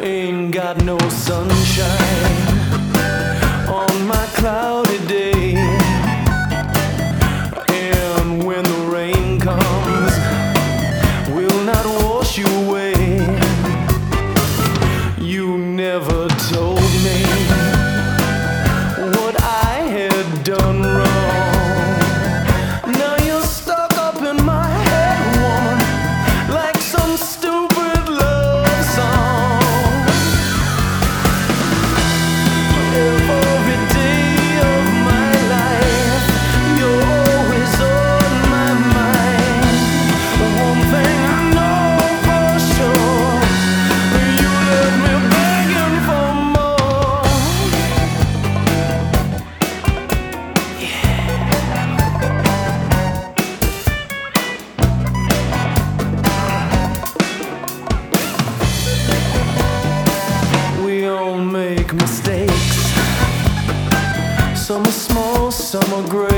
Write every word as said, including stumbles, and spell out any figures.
Ain't got no sunshine on my cloudy day, and when the rain comes, will not wash you away. You never told me what I had done wrong. Now you're stuck up in my head, woman, like some stupid love song. Every day of my life, you're always on my mind. One thing I know for sure, you left me begging for more. Yeah. We all make mistakes. Some are small, some are great.